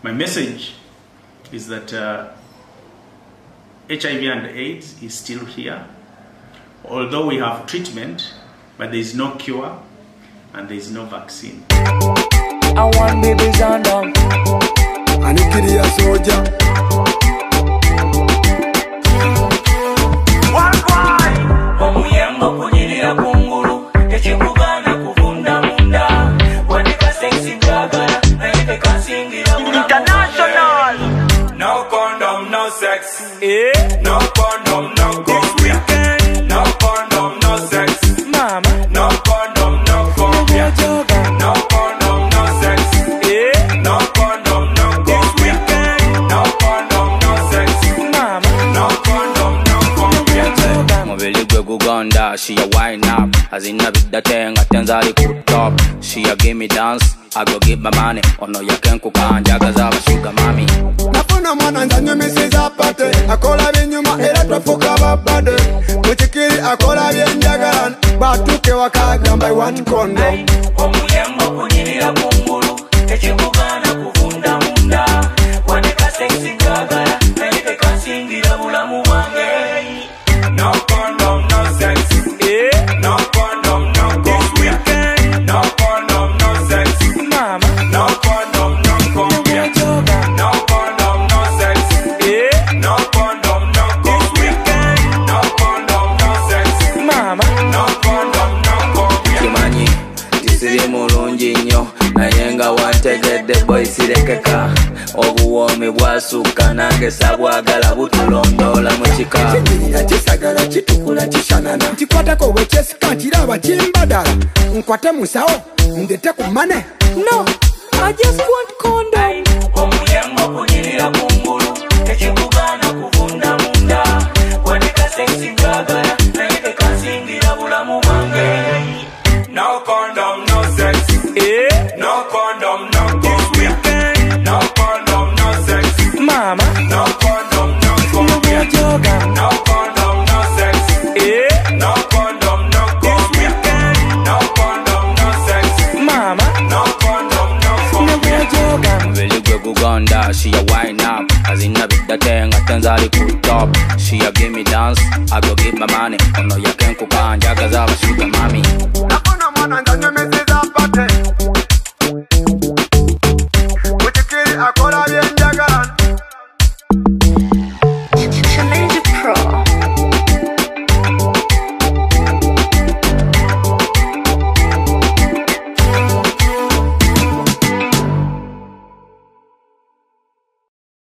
My message is that HIV and AIDS is still here. Although we have treatment, but there is no cure and there is no vaccine. I want babies on them. And you kill your soldier. International. No condom, no sex. Eh? No condom, no go. No condom, no sex. Mama. No condom, no go. No condom, no sex. Eh? No condom, no go. No condom, no sex. Mama. No condom, no go. Mobile gwe Uganda, she a wine up. As in a bit that thing, I tenza ali good top. She a give me dance, I go give my money. Ono ya kenku kanjaga zaba sugar mami. Nafuna mwana nzanyo misiza pate. Akola binyuma era twafuka babade. Muchikiri akola byenjagalan. Batuke wakagamba I want condom. Omuyembo kunyirira kungulu. Tekikugana kuvunda munda. Waneka sexy gagala. Naite kansingira bulamu wange. No condom, no sex. Eh? No condom, no go. No condom, no sex. Mama. No condom, no go. No condom, no sex. Eh? No condom, no go. No condom, no sex. Mama. No condom, no go. Kimanyi, tisiri mulungi nnyo. Naye nga wantegedde boy sirekeka. Obuwoomi bwasuka nange sabwagala butulondoola mu kika. Kinyira kisagala kitukula kishanana. Nkikwatako wekyesika nkiraba kimbadala. Nkwate musawo ndete ku mane. No, I just want condom. Omuyembo kunyirira kungulu. Tekikugana kuvunda munda. Waneka sexy gagala. Naite kansingira bulamu wange. No condom, no sex. Eh? No condom, no go. No condom, no sex. Mama. No condom, no go. No condom, no sex. Eh? No condom, no go. No condom, no sex. Mama. No condom, no go. Mobile gwe Uganda, she a wine up. As in a bit that thing, I tenza ali good top. She a give me dance, I go give my money. Ono ya kenku kanjaga zaba sugar mami. Nafuna mwana nzanyo misiza pate.